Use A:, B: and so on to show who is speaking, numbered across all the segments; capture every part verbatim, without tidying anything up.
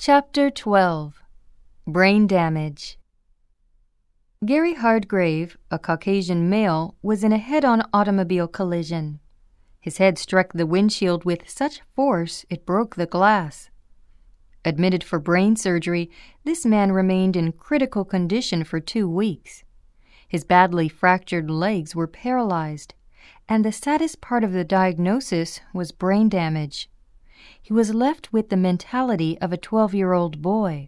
A: Chapter twelve. Brain Damage. Gary Hardgrave, a Caucasian male, was in a head-on automobile collision. His head struck the windshield with such force it broke the glass. Admitted for brain surgery, this man remained in critical condition for two weeks. His badly fractured legs were paralyzed, and the saddest part of the diagnosis was brain damage. He was left with the mentality of a twelve-year-old boy.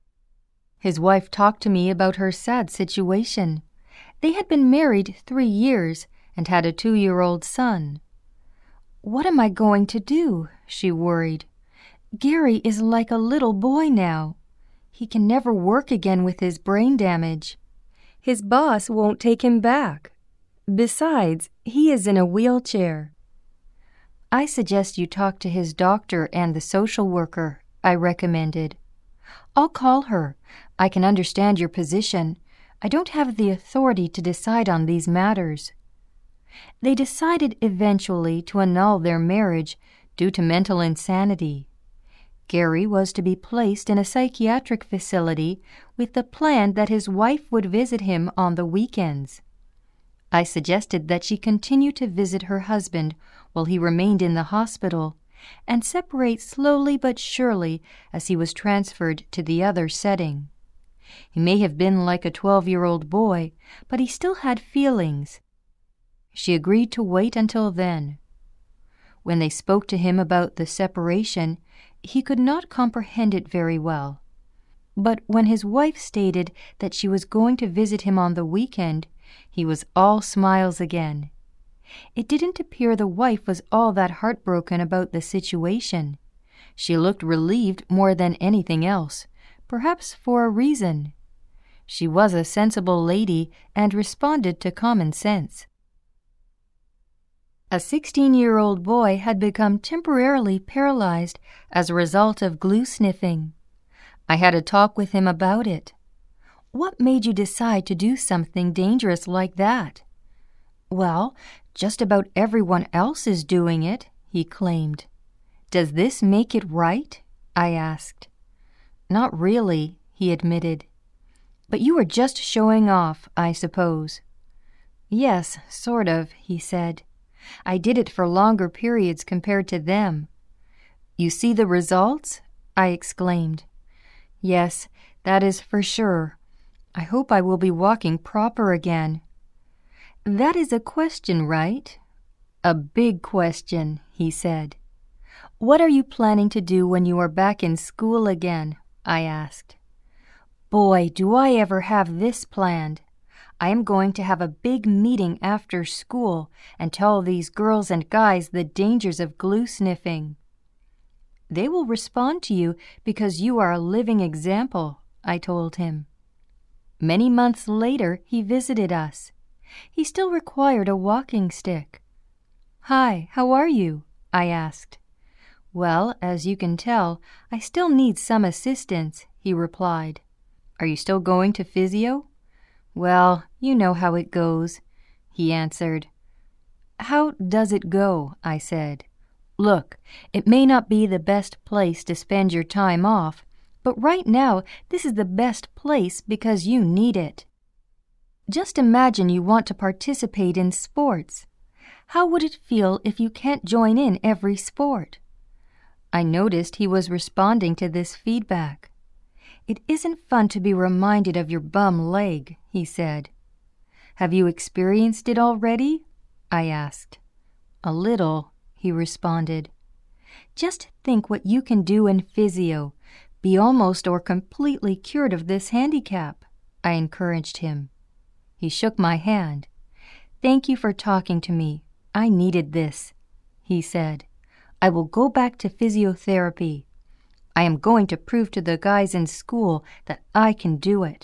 A: His wife talked to me about her sad situation. They had been married three years and had a two-year-old son. "What am I going to do?" she worried. "Gary is like a little boy now. He can never work again with his brain damage. His boss won't take him back. Besides, he is in a wheelchair." "I suggest you talk to his doctor and the social worker," I recommended. "I'll call her. I can understand your position. I don't have the authority to decide on these matters." They decided eventually to annul their marriage due to mental insanity. Gary was to be placed in a psychiatric facility with the plan that his wife would visit him on the weekends. I suggested that she continue to visit her husband while he remained in the hospital and separate slowly but surely as he was transferred to the other setting. He may have been like a twelve-year-old boy, but he still had feelings. She agreed to wait until then. When they spoke to him about the separation, he could not comprehend it very well. But when his wife stated that she was going to visit him on the weekend, he was all smiles again. It didn't appear the wife was all that heartbroken about the situation. She looked relieved more than anything else, perhaps for a reason. She was a sensible lady and responded to common sense. A sixteen-year-old boy had become temporarily paralyzed as a result of glue sniffing. I had a talk with him about it. "What made you decide to do something dangerous like that?" "Well, just about everyone else is doing it," he claimed. "Does this make it right?" I asked. "Not really," he admitted. "But you were just showing off, I suppose." "Yes, sort of," he said. "I did it for longer periods compared to them." "You see the results?" I exclaimed. "Yes, that is for sure. I hope I will be walking proper again." "That is a question, right?" "A big question," he said. "What are you planning to do when you are back in school again?" I asked. "Boy, do I ever have this planned. I am going to have a big meeting after school and tell these girls and guys the dangers of glue sniffing." "They will respond to you because you are a living example," I told him. Many months later, he visited us. He still required a walking stick. "Hi, how are you?" I asked. "Well, as you can tell, I still need some assistance," he replied. "Are you still going to physio?" "Well, you know how it goes," he answered. "How does it go?" I said. "Look, it may not be the best place to spend your time off, but right now this is the best place because you need it. Just imagine you want to participate in sports. How would it feel if you can't join in every sport?" I noticed he was responding to this feedback. "It isn't fun to be reminded of your bum leg," he said. "Have you experienced it already?" I asked. "A little," he responded. "Just think what you can do in physio. Be almost or completely cured of this handicap," I encouraged him. He shook my hand. "Thank you for talking to me. I needed this," he said. "I will go back to physiotherapy. I am going to prove to the guys in school that I can do it.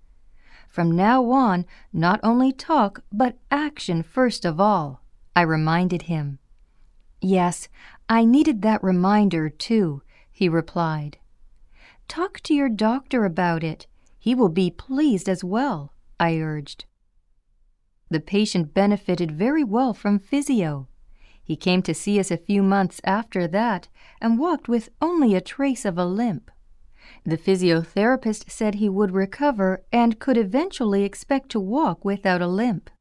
A: From now on, not only talk, but action first of all," I reminded him. "Yes, I needed that reminder too," he replied. "Talk to your doctor about it. He will be pleased as well," I urged. The patient benefited very well from physio. He came to see us a few months after that and walked with only a trace of a limp. The physiotherapist said he would recover and could eventually expect to walk without a limp.